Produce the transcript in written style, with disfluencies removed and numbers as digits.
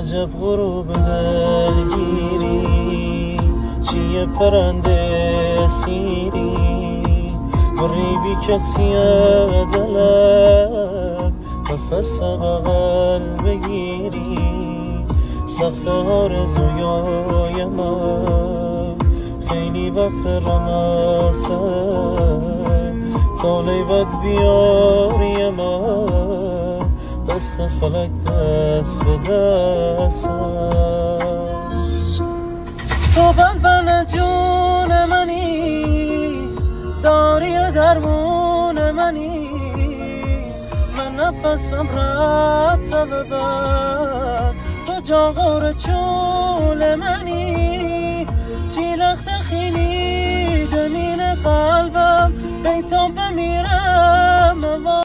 عجب غروب دلگیری، چیه پرنده اسیری، بری بی کسی دلت نفس بغل بگیری. سقف آرزویای من خیلی وقت رمسه، تا لیبت بیاری من دست فلک دست به دستم. تو بلبل جون منی، داری درمون منی، من نفسم رتبه بر تو جاغور چول منی. چی لخت خیلی دمین قلبم بیتام بمیرم